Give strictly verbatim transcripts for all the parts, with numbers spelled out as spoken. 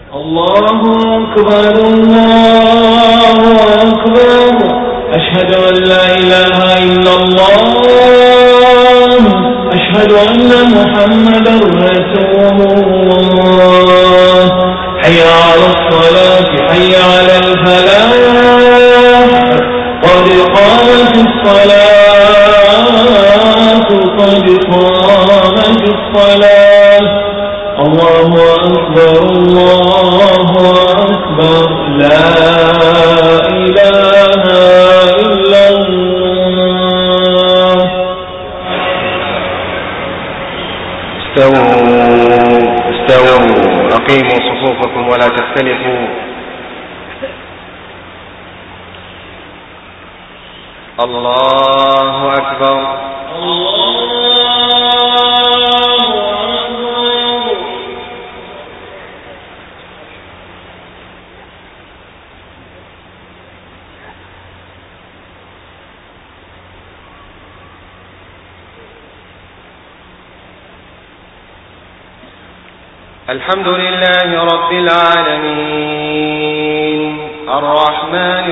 الله أكبر الله أكبر أشهد أن لا إله إلا الله أشهد أن محمدا رسول الله حي على الصلاة حي على الفلاح قد قامت الصلاة قد قامت الصلاة الله أكبر الله أكبر لا إله إلا الله. استووا استووا أقيموا صفوفكم ولا تختلفوا. الله أكبر الله الحمد لله رب العالمين الرحمن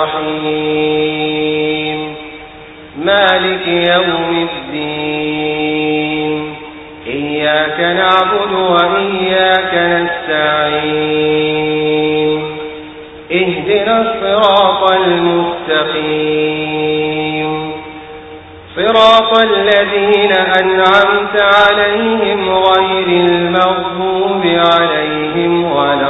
الرحيم مالك يوم الدين إياك نعبد وإياك نستعين اهدنا الصراط المستقيم صراط الذين أنعمت عليهم غير المغضوب عليهم ولا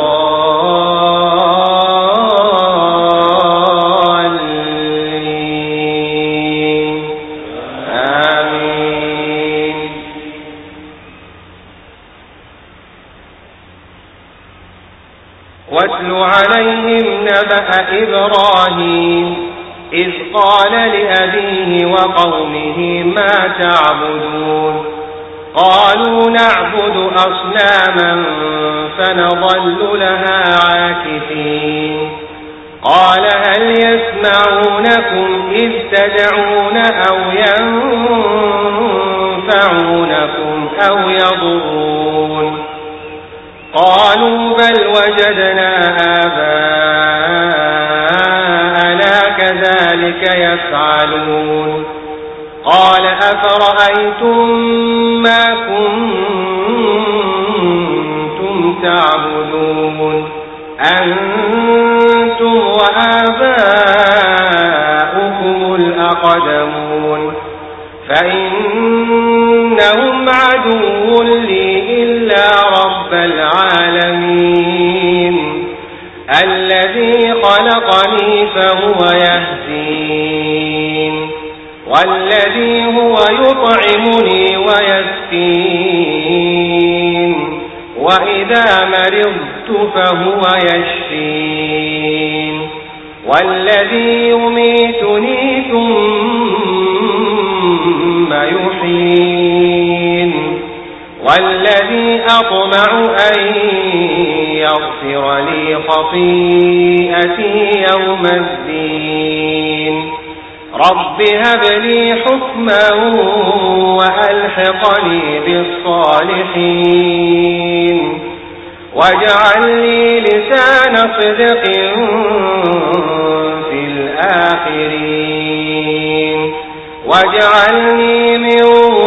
الضالين آمين. واتل عليهم نبأ إبراهيم إذ قال لأبيه وقومه ما تعبدون قالوا نعبد أصناما فنظل لها عاكفين قال هل يسمعونكم إذ تدعون أو ينفعونكم أو يضرون قالوا بل وجدنا آباءنا كذلك يفعلون قال أفرأيتم ما كنتم تعبدون أنتم وآباؤكم الأقدمون فإنهم عدو لي إلا رب العالمين الذي خلقني فهو يهدين والذي هو يطعمني ويسقين وإذا مرضت فهو يشفين والذي يميتني ثم يحيين والذي أطمع أن يغفر لي خطيئتي يوم الدين رب هب لي حكما وألحقني بالصالحين واجعل لي لسان صدق في الآخرين واجعلني من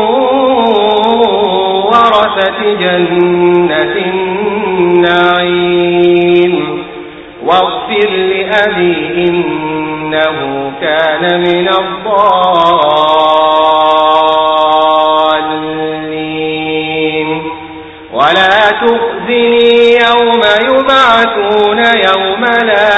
ورثة جنة النعيم واغفر لأبي إنه كان من الضالين ولا تخزني يوم يبعثون يوم لا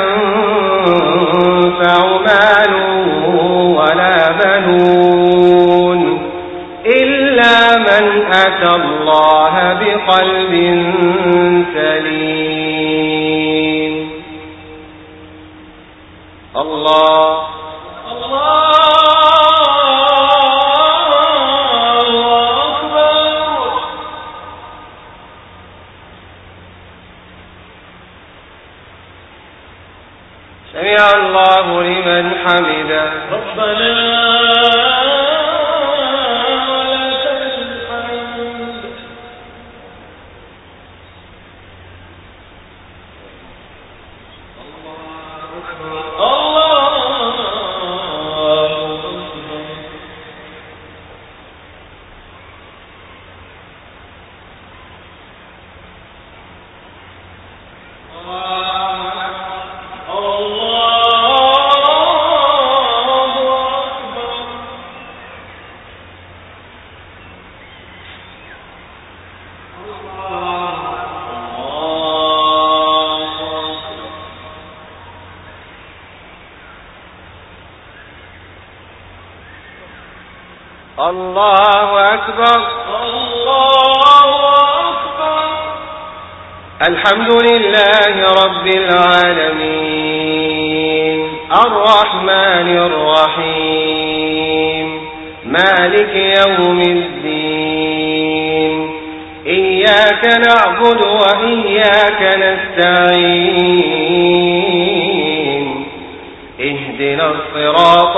ينفع مال ولا بنون إلا من أتى الله بقلب سليم. الله الله أكبر. سمع الله لمن حمده ربنا الله أكبر. الله أكبر. الحمد لله رب العالمين الرحمن الرحيم مالك يوم الدين إياك نعبد وإياك نستعين اهدنا الصراط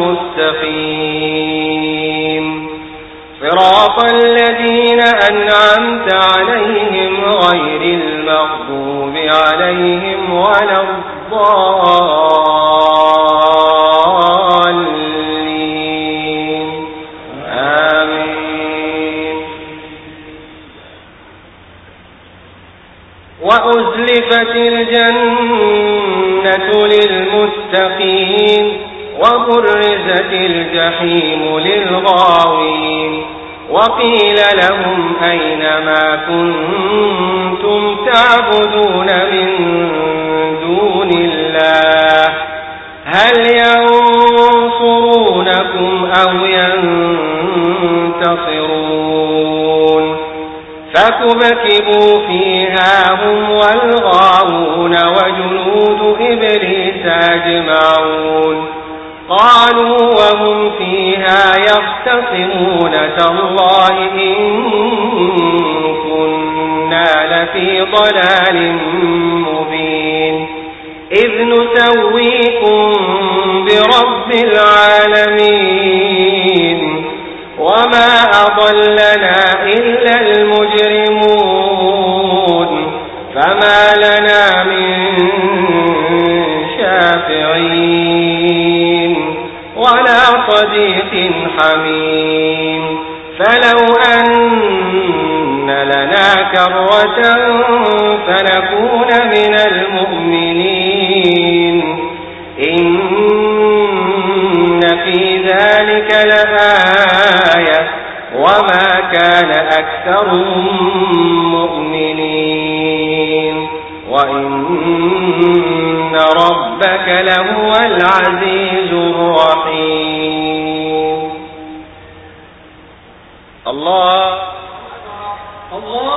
المستقيم صراط الذين أنعمت عليهم غير المغضوب عليهم ولا الضالين آمين. وأزلفت الجنة للمتقين وبرزت الجحيم للغاوين وقيل لهم أين ما كنتم تعبدون من دون الله هل ينصرونكم أو ينتصرون فكبكبوا فيها هم والغاوون وجنود إبليس أجمعون قالوا وهم فيها يختصمون تالله إن كنا لفي ضلال مبين إذ نسويكم برب العالمين وما أضلنا إلا المجرمون فما لنا من شافعين ولا صديق حميم فلو أن لنا كرة فنكون من المؤمنين إن في ذلك لآية وما كان أكثرهم مؤمنين وإن ربك لهو العزيز الرحيم. الله الله